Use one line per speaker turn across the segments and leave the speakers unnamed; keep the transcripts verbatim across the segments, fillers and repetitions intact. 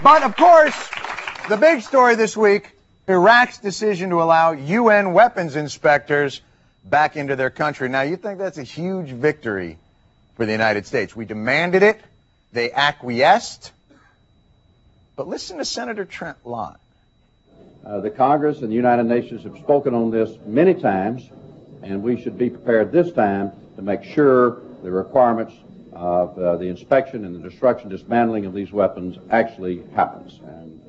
But, of course, the big story this week, Iraq's decision to allow U N weapons inspectors back into their country. Now, you think that's a huge victory for the United States. We demanded it. They acquiesced. But listen to Senator Trent Lott.
Uh, the Congress and the United Nations have spoken on this many times, and we should be prepared this time to make sure the requirements of uh, the inspection and the destruction, dismantling of these weapons actually happens. And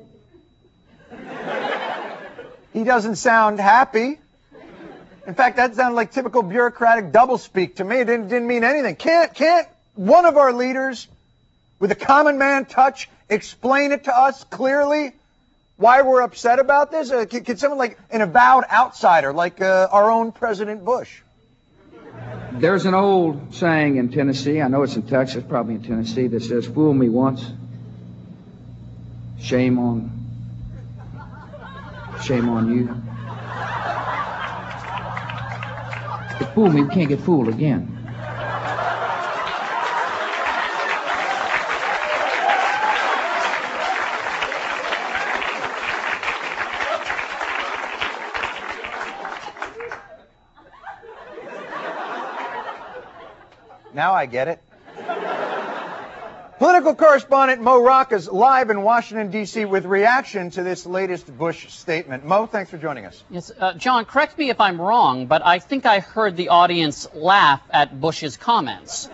he doesn't sound happy. In fact, that sounded like typical bureaucratic doublespeak to me. It didn't, didn't mean anything. Can't, can't one of our leaders, with a common man touch, explain it to us clearly why we're upset about this? Uh, can, can someone like an avowed outsider, like uh, our own President Bush?
There's an old saying in Tennessee, I know it's in Texas, probably in Tennessee, that says, fool me once, shame on, shame on you. If fool me, we can't get fooled again.
Now I get it. Political correspondent Mo Rocca is live in Washington, D C with reaction to this latest Bush statement. Mo, thanks for joining us.
Yes, uh, John, correct me if I'm wrong, but I think I heard the audience laugh at Bush's comments.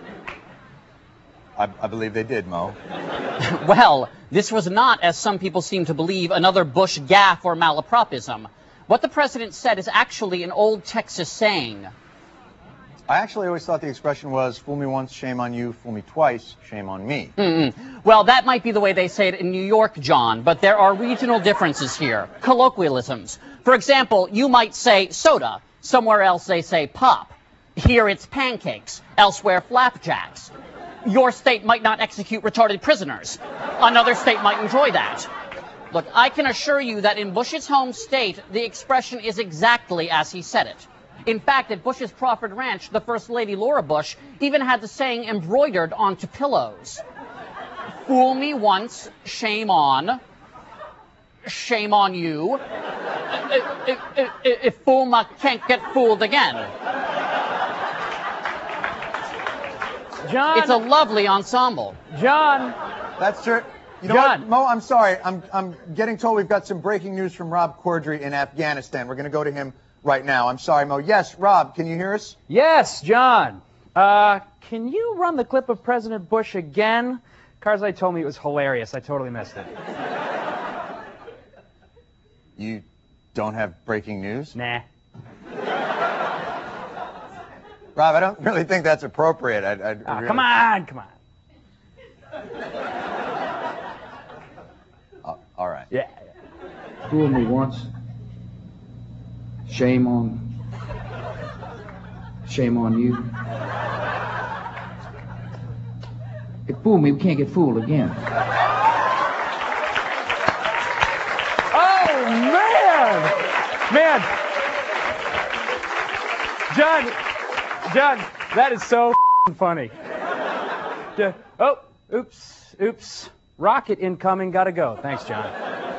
I, I believe they did, Mo.
Well, this was not, as some people seem to believe, another Bush gaffe or malapropism. What the president said is actually an old Texas saying.
I actually always thought the expression was, fool me once, shame on you, fool me twice, shame on me.
Mm-mm. Well, that might be the way they say it in New York, John, but there are regional differences here. Colloquialisms. For example, you might say soda. Somewhere else they say pop. Here it's pancakes. Elsewhere, flapjacks. Your state might not execute retarded prisoners. Another state might enjoy that. Look, I can assure you that in Bush's home state, the expression is exactly as he said it. In fact, at Bush's Crawford Ranch, the First Lady Laura Bush even had the saying embroidered onto pillows. Fool me once, shame on. Shame on you. If, if, if fool ma can't get fooled again.
John.
It's a lovely ensemble.
John.
That's true. You know
John.
what, Mo, I'm sorry. I'm, I'm getting told we've got some breaking news from Rob Corddry in Afghanistan. We're going to go to him right now. I'm sorry, Mo. Yes, Rob, can you hear us?
Yes, John. Uh, can you run the clip of President Bush again? Karzai told me it was hilarious. I totally missed it.
You don't have breaking news?
Nah.
Rob, I don't really think that's appropriate. I'd, I'd
Oh,
really...
Come on, come on.
Oh, all right.
Yeah.
Fool me once, shame on, shame on you. If fool me, we can't get fooled again.
Oh, man! Man! John, John, that is so funny. Yeah. Oh, oops, oops. Rocket incoming, gotta go. Thanks, John.